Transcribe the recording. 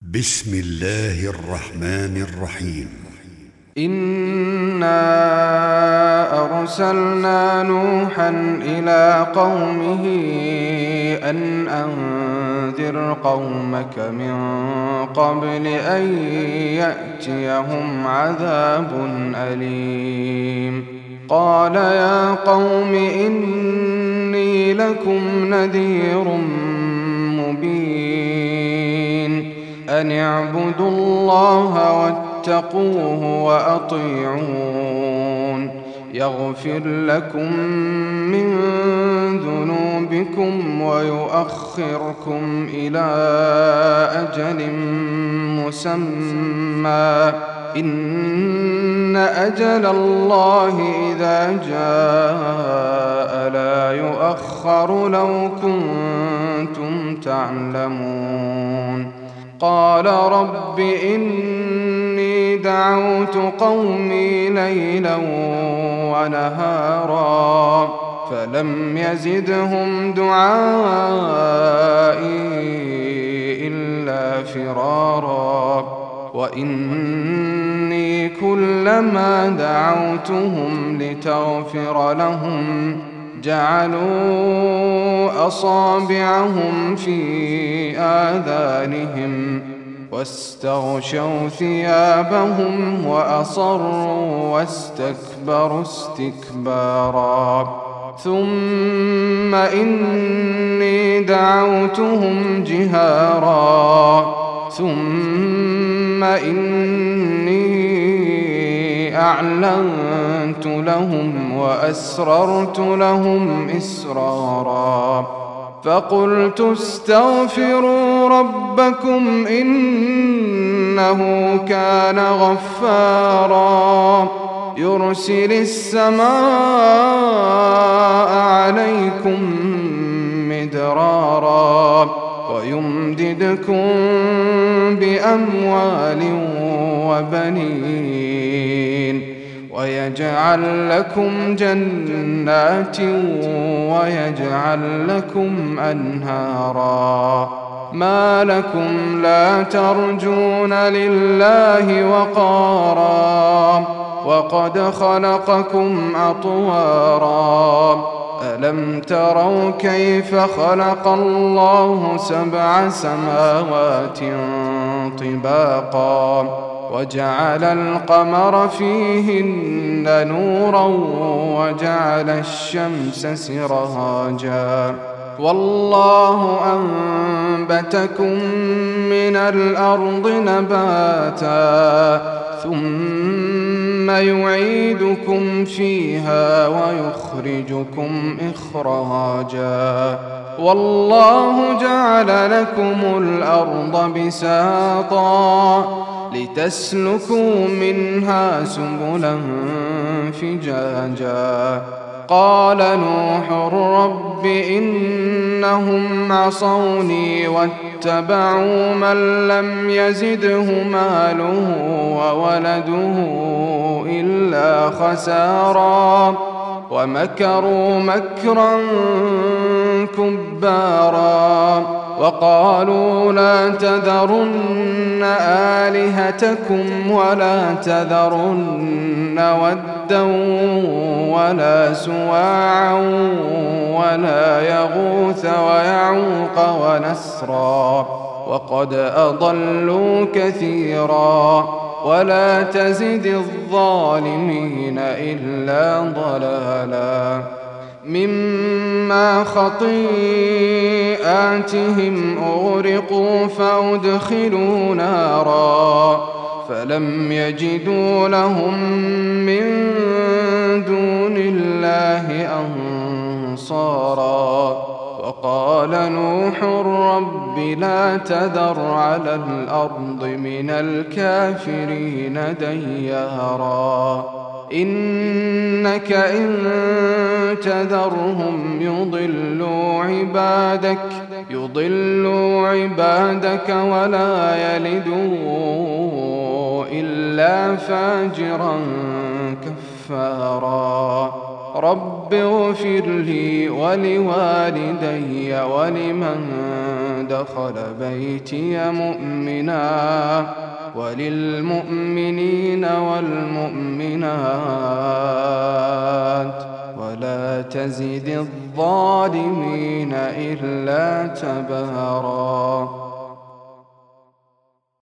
بسم الله الرحمن الرحيم. إنا أرسلنا نوحا إلى قومه أن أنذر قومك من قبل أن يأتيهم عذاب أليم. قال يا قوم إني لكم نذير مبين أن اعبدوا الله واتقوه وأطيعون يغفر لكم من ذنوبكم ويؤخركم إلى أجل مسمى إن أجل الله إذا جاء لا يؤخر لو كنتم تعلمون. قال رب إني دعوت قومي ليلا ونهارا فلم يزدهم دعائي إلا فرارا وإني كلما دعوتهم لتغفر لهم جعلوا أصابعهم في آذانهم واستغشوا ثيابهم وأصروا واستكبروا استكبارا ثم إني دعوتهم جهارا ثم إني أعلنت لهم وأسررت لهم إسرارا فقلت استغفروا ربكم إنه كان غفارا يرسل السماء عليكم مدرارا ويمددكم بأموال وبنين ويجعل لكم جنات ويجعل لكم أنهارا ما لكم لا ترجون لله وقارا وقد خلقكم أطوارا ألم تروا كيف خلق الله 7 سماوات طباقا وجعل القمر فيهن نورا وجعل الشمس سراجا والله أنبتكم من الأرض نباتا ثم يعيدكم فيها ويخرجكم إخراجا والله جعل لكم الأرض بساطا لتسلكوا منها سبلا فجاجا قال نوح رب إنهم عصوني واتبعوا من لم يزده ماله وولده إلا خسارا ومكروا مكرا كبارا وقالوا لا تذرن آلهتكم ولا تذرن ودا ولا سواعا ولا يغوث ويعوق ونسرا وقد أضلوا كثيرا ولا تزد الظالمين إلا ضلالا مما خطيئاتهم أغرقوا فأدخلوا نارا فلم يجدوا لهم من دون الله أنصارا وقال نوح رب لا تذر على الأرض من الكافرين ديارا إنك إن تذرهم يضلوا عبادك ولا يلدوا إلا فاجرا كفارا رب اغفر لي ولوالدي ولمن دخل بيتي مؤمنا وللمؤمنين والمؤمنات ولا تزد الظالمين إلا تباراً.